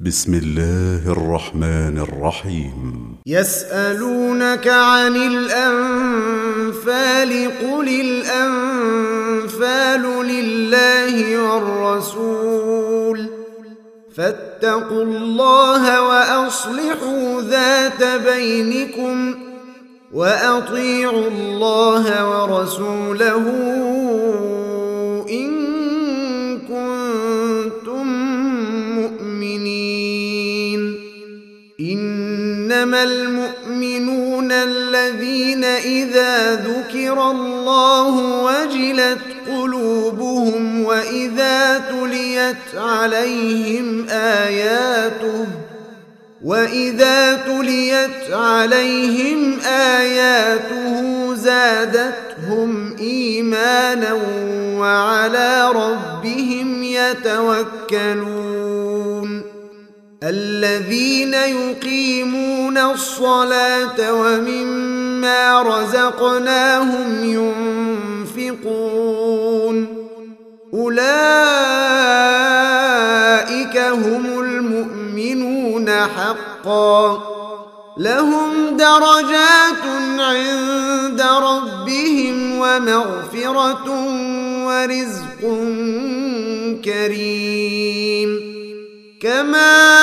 بسم الله الرحمن الرحيم. يسألونك عن الأنفال قل الأنفال لله والرسول فاتقوا الله وأصلحوا ذات بينكم وأطيعوا الله ورسوله إن كنتم مؤمنين. إنما المؤمنون الذين إذا ذكر الله وجلت قلوبهم وإذا تليت عليهم آياته زادتهم إيمانا وعلى ربهم يتوكلون. الذين يقيمون الصلاة ومما رزقناهم ينفقون أولئك هم المؤمنون حقا لهم درجات عند ربهم ومغفرة ورزق كريم. كما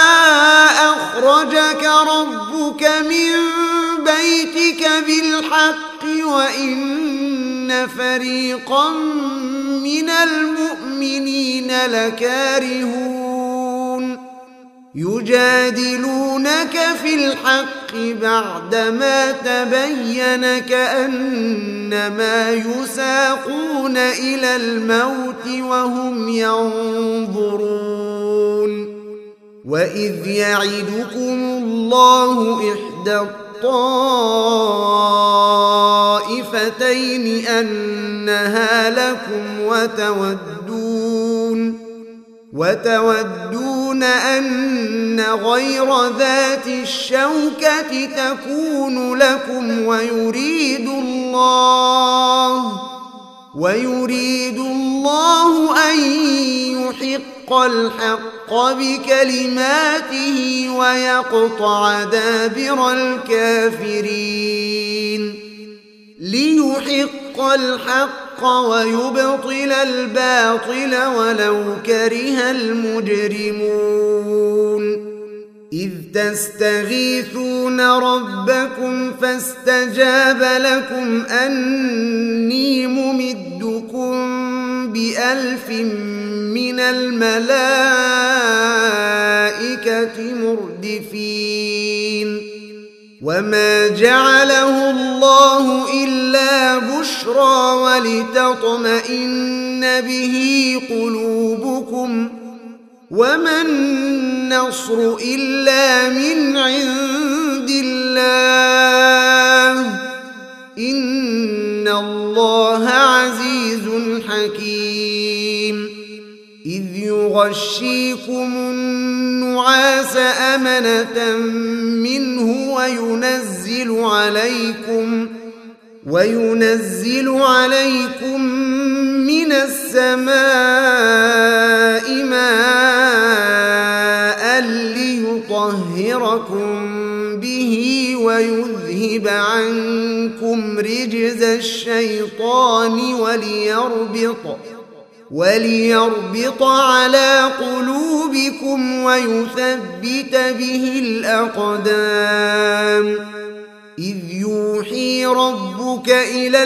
أخرجك ربك من بيتك بالحق وإن فريقا من المؤمنين لكارهون يجادلونك في الحق بعدما تبين كأنما يساقون إلى الموت وهم ينظرون. وإذ يعدكم الله إحدى الطائفتين أنها لكم وتودون أن غير ذات الشوكة تكون لكم ويريد الله أن يحق الحق بكلماته ويقطع دابر الكافرين. ليحق الحق ويبطل الباطل ولو كره المجرمون. إذ تستغيثون ربكم فاستجاب لكم أني ممدكم ب1000 من الملائكة مردفين. وما جعله الله إلا بشرى ولتطمئن به قلوبكم وما النصر إلا من عند الله إن الله عزيز حكيم. إذ يغشيكم النعاس أمنة منه وينزل عليكم من السماء ماء ليطهركم به ويذهب عنكم رجز الشيطان وليربط على قلوبكم ويثبت به الأقدام. إذ يوحي ربك إلى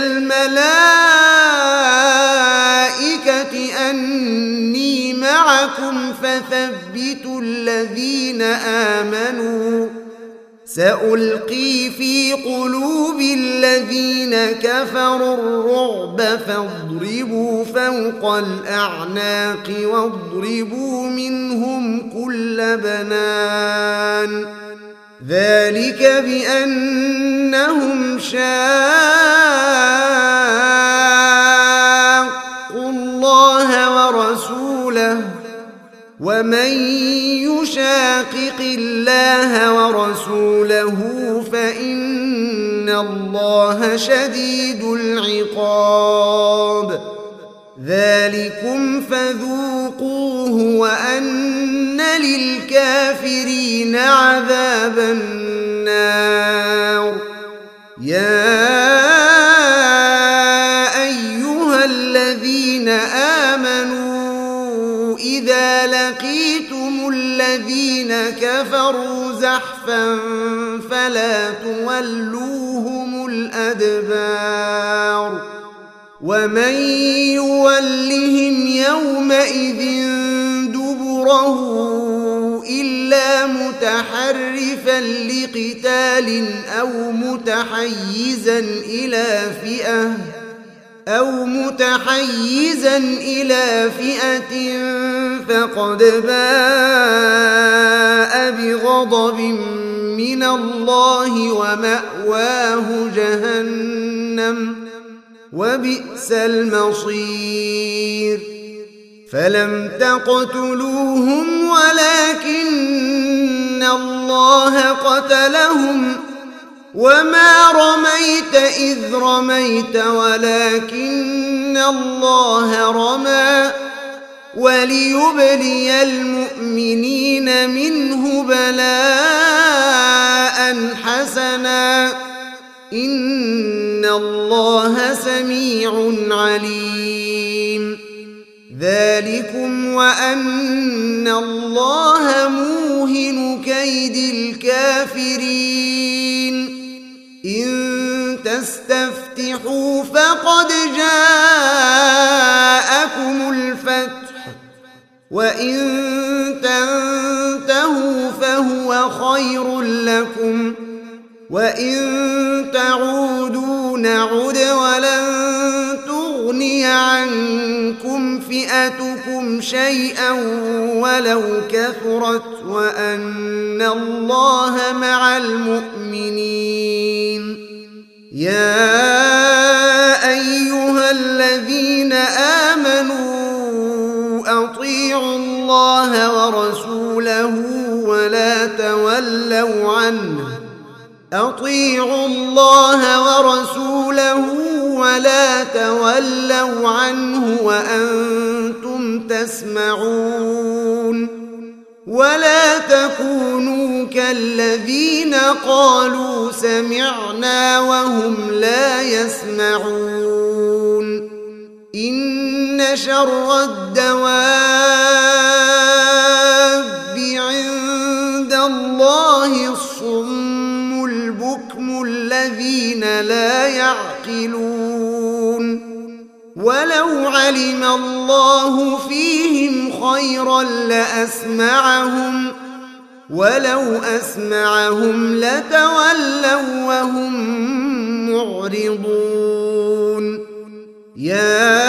الملائكة أني معكم فثبتوا الذين آمنوا سألقي في قلوب الذين كفروا الرعب فاضربوا فوق الأعناق واضربوا منهم كل بنان. ذلك بأنهم شاقوا الله ورسوله ومن يشاقق الله ورسوله فإن الله شديد العقاب. ذلكم فذوقوا فذوقوه وأن للكافرين عذاب النار. يا أيها الذين آمنوا إذا لقيتم الذين كفروا زحفا فلا تولوهم الأدبار ومن يولهم يومئذ دبره إلا متحرفا لقتال أو متحيزا إلى فئة فقد باء بغضب من الله ومأواه جهنم وبئس المصير. فلم تقتلوهم ولكن الله قتلهم وما رميت إذ رميت ولكن الله رمى وليبلي المؤمنين منه بلاء حسنا إن الله سميع عليم. ذلكم وأن الله موهن كيد الكافرين. إن تستفتحوا فقد جاءكم الفتح وإن تنتهوا فهو خير لكم وإن تعودوا نعد ولن تغني عنكم فئتكم شيئا ولو كثرت وأن الله مع المؤمنين. يا أيها الذين آمنوا أطيعوا الله ورسوله ولا تولوا عنه أطيعوا الله ورسوله ولا تولوا عنه وأنتم تسمعون. ولا تكونوا كالذين قالوا سمعنا وهم لا يسمعون. إن شر الدواب عند الله الصم البكم الذين لا يعقلون. ولو علم الله فيهم خيرا لأسمعهم ولو أسمعهم لتولوا وهم معرضون. يا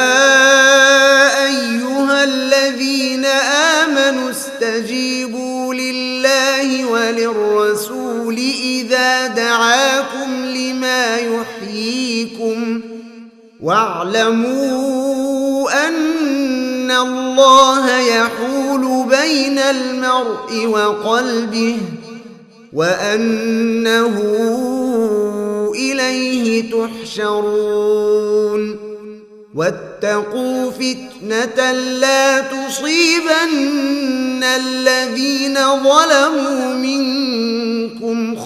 أيها الذين آمنوا استجيبوا لله وللرسول إذا دعاكم لما يحييكم واعلموا أن الله يحول بين المرء وقلبه وأنه إليه تحشرون. واتقوا فتنة لا تصيبن الذين ظلموا منكم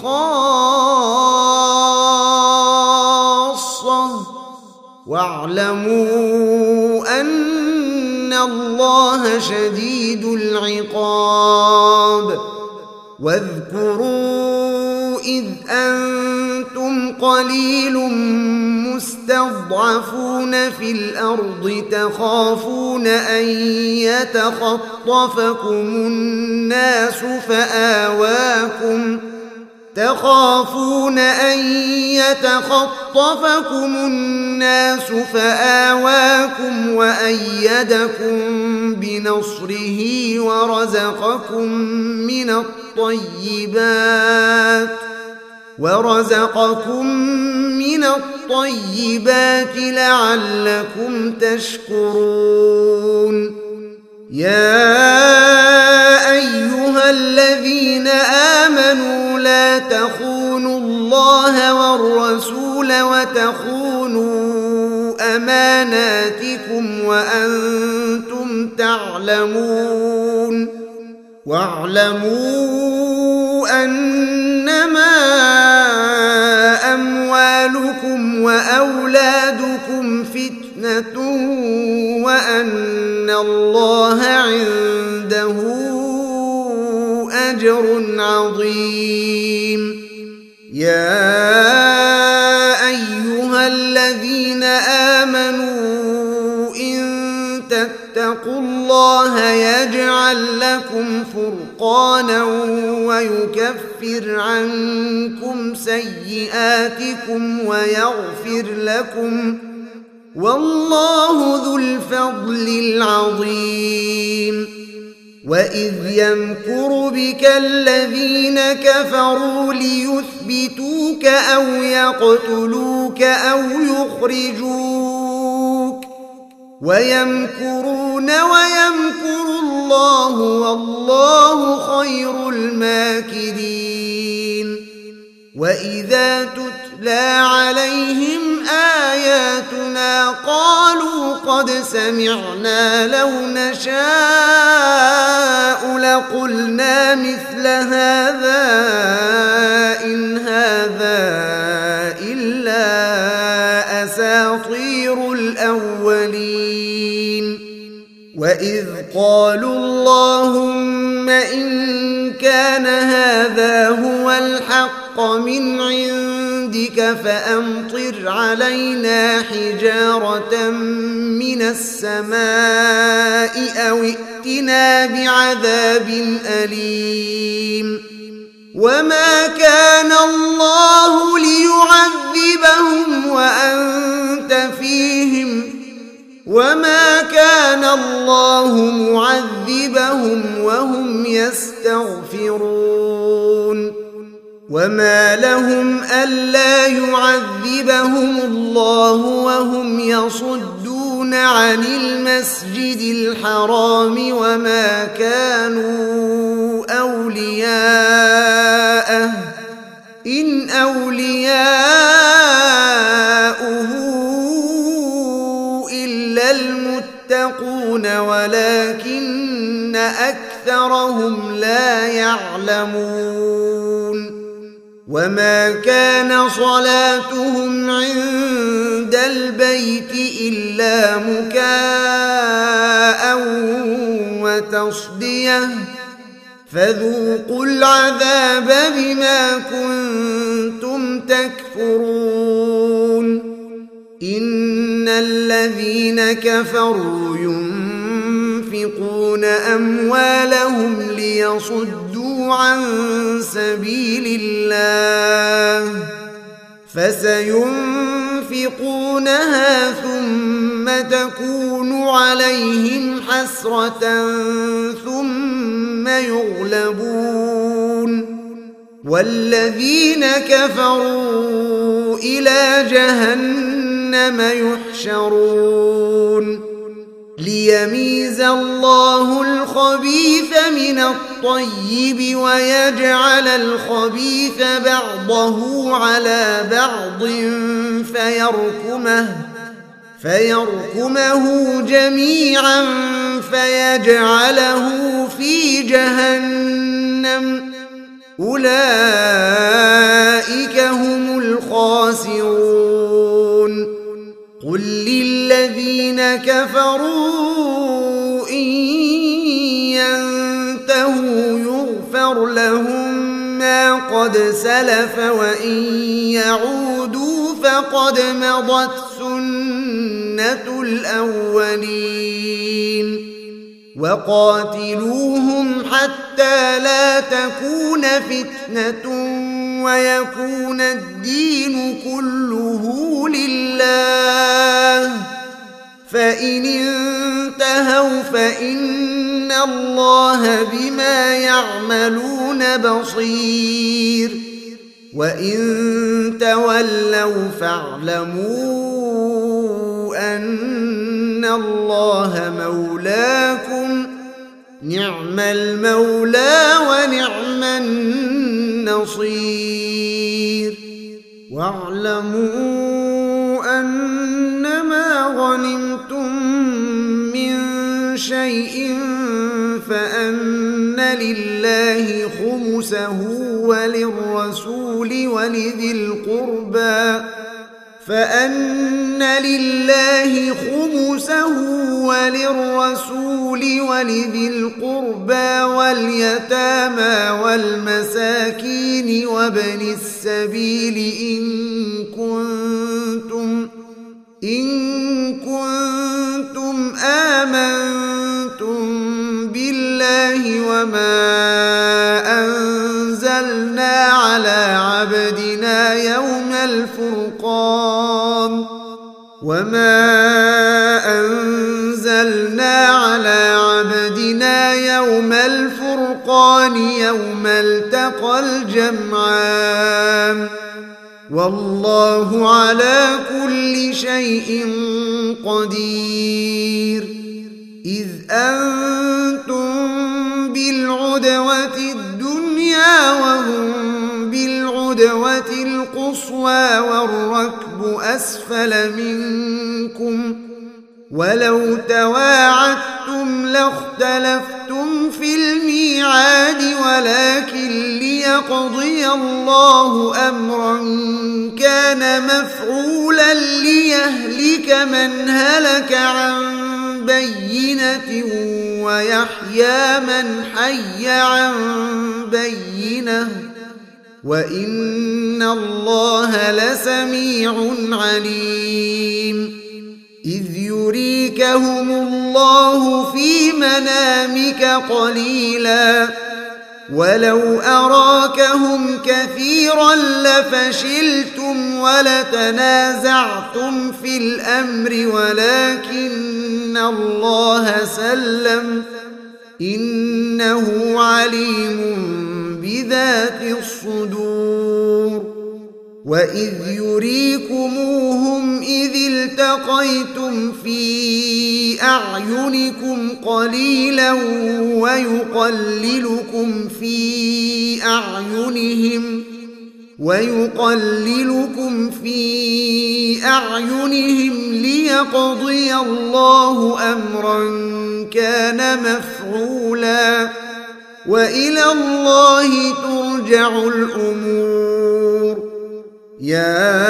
خاصة واعلموا أن الله شديد العقاب. واذكروا إذ أنتم قليل مستضعفون في الأرض تخافون أن يتخطفكم الناس فآواكم وأيدكم بنصره ورزقكم من الطيبات لعلكم تشكرون. يا أيها الذين آمنوا لا تخونوا الله والرسول وتخونوا أماناتكم وأنتم تعلمون واعلموا أنما أموالكم وأولادكم فتنة وأن الله عنده أجر عظيم. يا أيها الذين آمنوا إن تتقوا الله يجعل لكم فرقانا ويكفر عنكم سيئاتكم ويغفر لكم والله ذو الفضل العظيم. وإذ يمكر بك الذين كفروا ليثبتوك أو يقتلوك أو يخرجوك ويمكرون ويمكر الله والله خير الماكرين. وإذا تتلى عليهم آياتنا قالوا قد سمعنا لو نشاء لقلنا مثل هذا إن هذا إلا أساطير الأولين. وإذ قالوا اللهم إن كان هذا هو الحق من عندك فأمطر علينا حجارة من السماء أو ائتنا بعذاب أليم. وما كان الله ليعذبهم وأنت فيهم وما كان الله معذبهم وهم يستغفرون. وما لهم ألا يعذبهم الله وهم يصدون عن المسجد الحرام وما كانوا أولياءه إن أولياؤه إلا المتقون ولكن أكثرهم لا يعلمون. وما كان صلاتهم عند البيت إلا مكاء وتصدية فذوقوا العذاب بما كنتم تكفرون. إن الذين كفروا ينفقون أموالهم ليصدوا عن سبيل الله فسينفقونها ثم تكون عليهم حسرة ثم يغلبون والذين كفروا إلى جهنم يحشرون. ليميز الله الخبيث من الطيب ويجعل الخبيث بعضه على بعض فيركمه جميعا فيجعله في جهنم أولئك هم الخاسرون. قل للذين كفروا إن ينتهوا يغفر لهم ما قد سلف وإن يعودوا فقد مضت سنة الأولين. وقاتلوهم حتى لا تكون فتنة ويكون الدين كله لله فإن انتهوا فإن الله بما يعملون بصير. وإن تولوا فاعلموا أن الله مولاكم نعم المولى ونعم النصير. واعلموا أنما شيء فأن لله خمسه وللرسول ولذي القربى واليتامى والمساكين وابن السبيل إن كنتم آمنتم بالله وما أنزلنا على عبدنا يوم الفرقان يوم التقى الجمعان والله على كل شيء قدير. إذ أنتم بالعدوة الدنيا وهم بالعدوة القصوى والركب أسفل منكم ولو تواعدتم لاختلفتم في الميعاد ولكن ليقضي الله أمرا كان مفعولا ليهلك من هلك عن بينة ويحيى من حي عن بينة وإن الله لسميع عليم. إذ يريكهم الله في منامك قليلا ولو أراكهم كثيرا لفشلتم ولتنازعتم في الأمر ولكن الله سلم إنه عليم بذات الصدور. وإذ يريكموهم إذ التقيتم في أعينكم قليلا ويقللكم في أعينهم ليقضي الله أمرا كان مفعولا وإلى الله ترجع الأمور. يا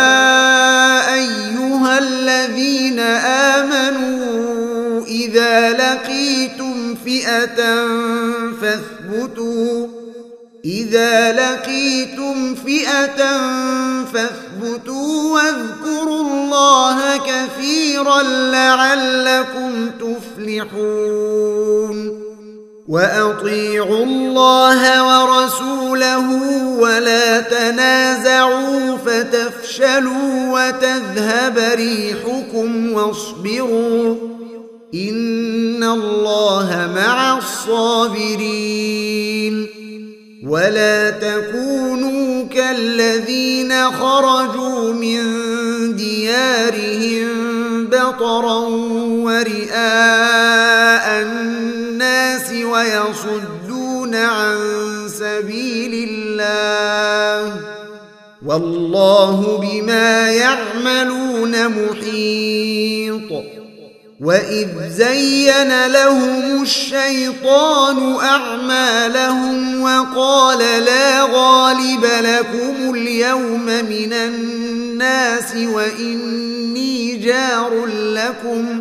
أيها الذين آمنوا إذا لقيتم فئة فاثبتوا واذكروا الله كثيرا لعلكم تفلحون. وأطيعوا الله ورسوله ولا تنازعوا فتفشلوا وتذهب ريحكم واصبروا إن الله مع الصابرين. ولا تكونوا كالذين خرجوا من ديارهم بطرا ورئاء الناس ويصدون عن سبيل الله والله بما يعملون محيط. وإذ زين لهم الشيطان أعمالهم وقال لا غالب لكم اليوم من الناس وإني جار لكم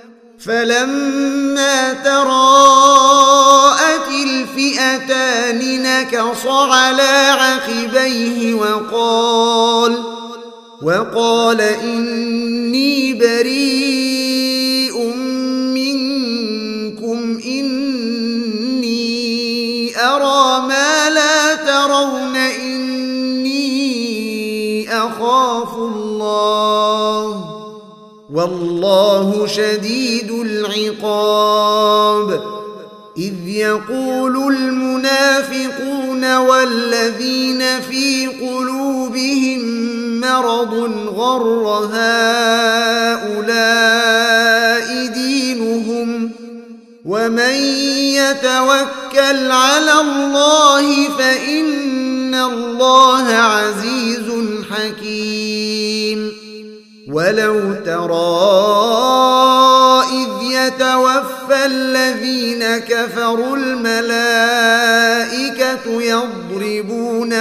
فلما تراءت الفئتان نكص على عقبيه وقال إني بريء منكم إني أرى ما لا ترون إني أخاف الله والله شديد العقاب. إذ يقول المنافقون والذين في قلوبهم مرض غر هؤلاء دينهم ومن يتوكل على الله فإن الله عزيز حكيم. ولو ترى إذ يتوفى كفروا الملائكة يضربون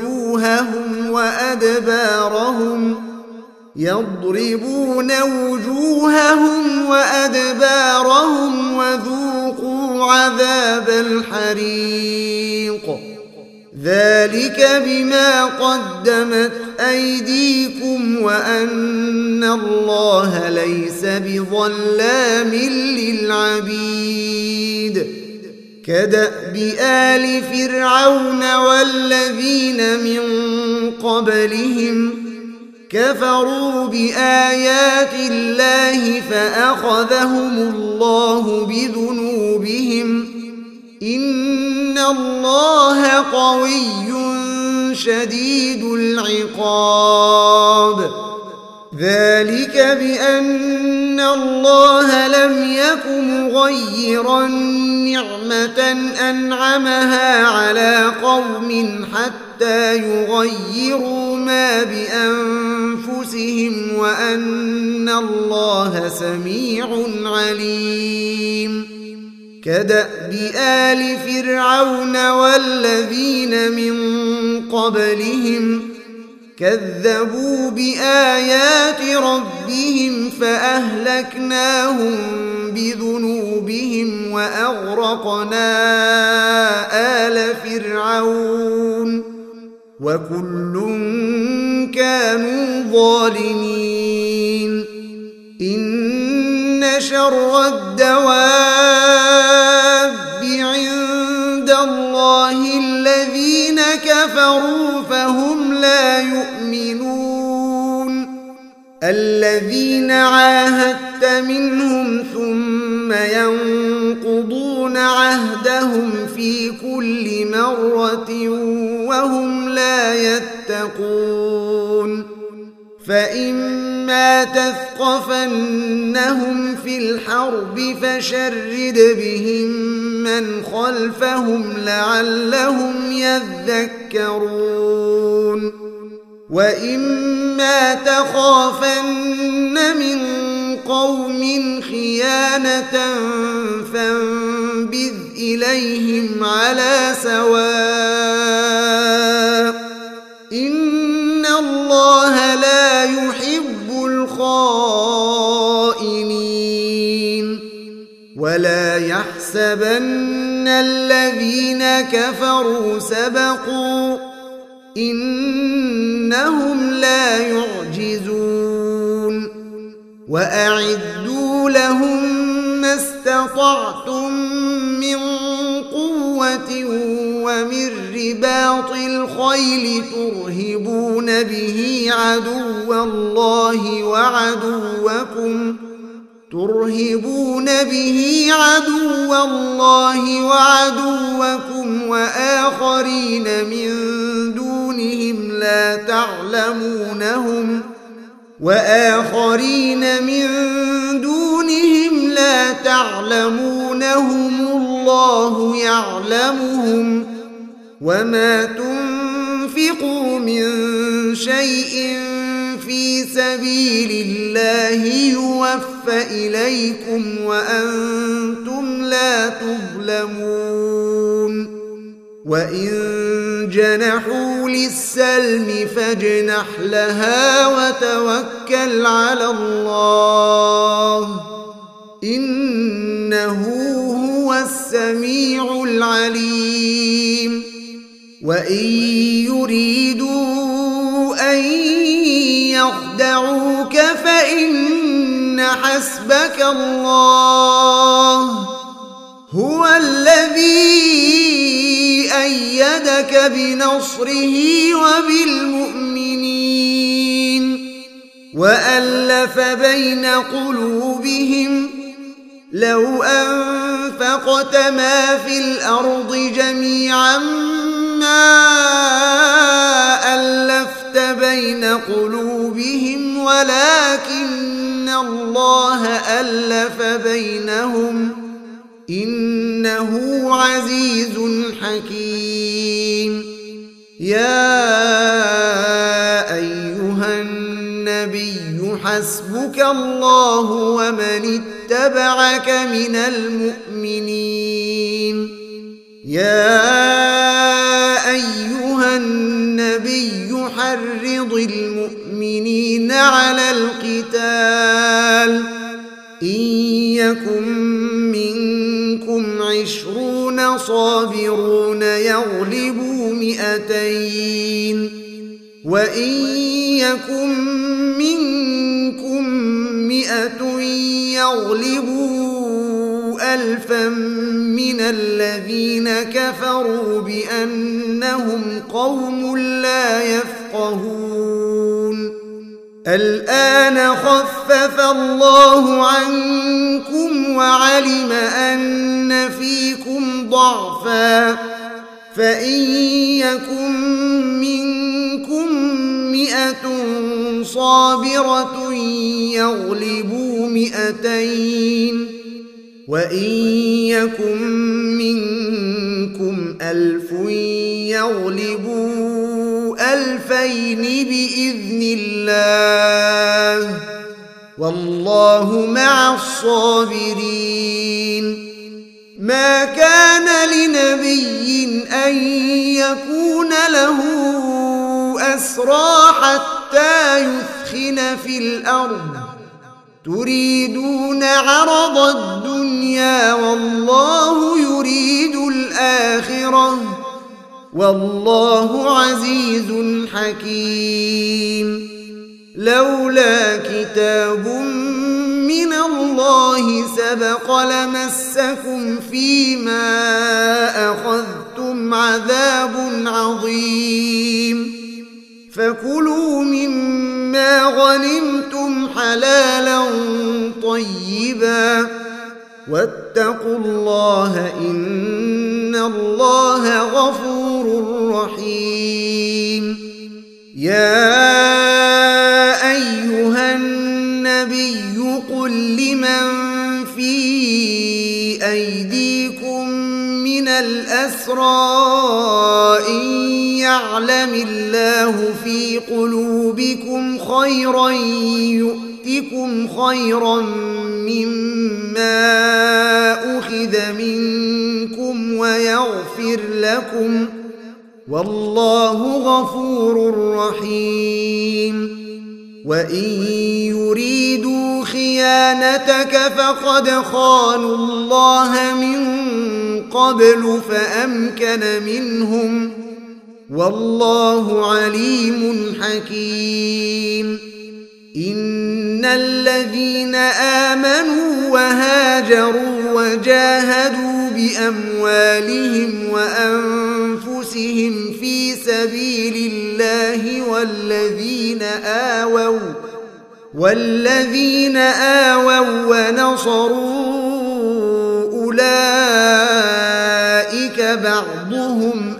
وجوههم وأدبارهم وذوقوا عذاب الحريق ذلك بما قدمت أيديكم وأن الله ليس بظلام للعبيد كدأب آل فرعون والذين من قبلهم كفروا بآيات الله فأخذهم الله بذنوبهم إن الله قوي شديد العقاب ذلك بأن الله لم يك مغيرا نعمة أنعمها على قوم حتى يغيروا ما بأنفسهم وأن الله سميع عليم كدأب آل فرعون والذين من قبلهم كذبوا بآيات ربهم فأهلكناهم بذنوبهم وأغرقنا آل فرعون وكل كانوا ظالمين إن شر الدواب عند الله الذين كفروا فهم لا يؤمنون الذين عاهدت منهم ثم ينقضون عهدهم في كل مرة وهم لا يتقون فإما تثقفنهم في الحرب فشرد بهم من خلفهم لعلهم يذكرون وإما تخافن من قوم خيانة فانبذ إليهم على سواء إن الله لا يحب الخائنين ولا يحسبن الذين كفروا سبقوا إنهم لا يعجزون وأعدوا لهم ما استطعتم من قوة ومن رباط الخيل ترهبون به عدو الله وعدوكم وآخرين من دونهم لا تعلمونهم الله يعلمهم وما تنفقوا من شيء في سبيل الله يوفى إليكم وأنتم لا تظلمون وإن جنحوا للسلم فاجنح لها وتوكل على الله إنه هو السميع العليم وإن يريدوا أن يخدعوك فإن حسبك الله هو الذي أيدك بنصره وبالمؤمنين وألف بين قلوبهم لو أنفقت ما في الأرض جميعا ما ألفت بين قلوبهم ولكن الله ألف بينهم إنه عزيز حكيم يا أيها النبي حسبك الله ومن اتبعك من المؤمنين. يا أيها النبي حرض المؤمنين على القتال إن يكن منكم 20 صابرون يغلبوا 200 وإن يكن منكم 100 يغلبوا 1000 من الذين كفروا بأنهم قوم لا يفقهون. الآن خفف الله عنكم وعلم أن فيكم ضعفا فإن يكن منكم 100 صابرة يغلبوا 200 وإن يكن منكم 1000 يغلبوا 2000 بإذن الله والله مع الصابرين. ما كان لنبي أن يكون له أسرى حتى يثخن في الأرض تريدون عرض الدنيا والله يريد الآخرة والله عزيز حكيم. لولا كتاب من الله سبق لمسكم فيما أخذتم عذاب عظيم. فكلوا مما غنمتم حلالا طيبا واتقوا الله إن الله غفور رحيم. يا أيها النبي قل لمن في أيديكم من الأسرى إن يعلم الله في قلوبكم خيرا يؤتكم خيرا مما أخذ منكم ويغفر لكم والله غفور رحيم. وإن يريدوا خيانتك فقد خانوا الله من قبل فأمكن منهم والله عليم حكيم. إن الذين آمنوا وهاجروا وجاهدوا بأموالهم وأنفسهم في سبيل الله والذين آووا ونصروا أولئك بعضهم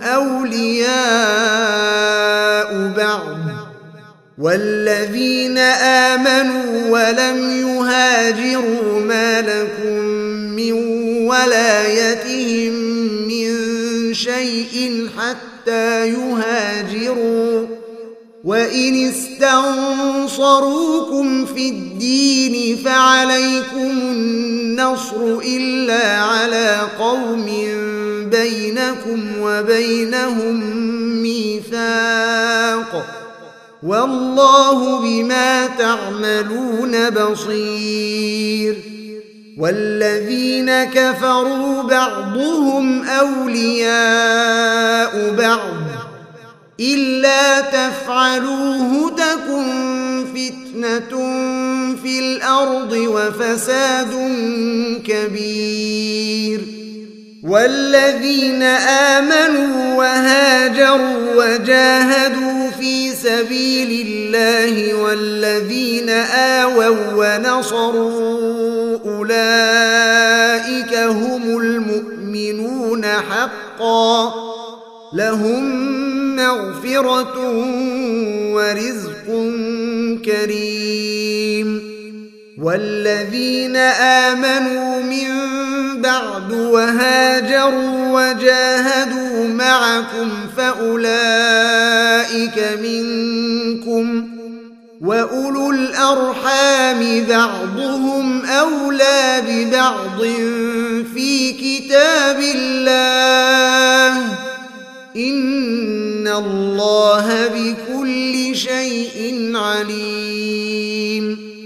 أولياء بعض والذين آمنوا ولم يهاجروا ما لكم من ولايتهم من شيء حتى يهاجروا وإن استنصروكم في الدين فعليكم النصر إلا على قوم بينكم وبينهم ميثاق والله بما تعملون بصير. والذين كفروا بعضهم أولياء بعض إلا تفعلوه تكن فتنة في الأرض وفساد كبير. والذين آمنوا وهاجروا وجاهدوا في سبيل الله والذين آووا ونصروا أولئك هم المؤمنون حقا لهم مغفرة ورزق كريم. والذين آمنوا من بعد وهاجروا وجاهدوا معكم فأولئك منكم وأولو الأرحام بعضهم أولى ببعض في كتاب الله إن الله بكل شيء عليم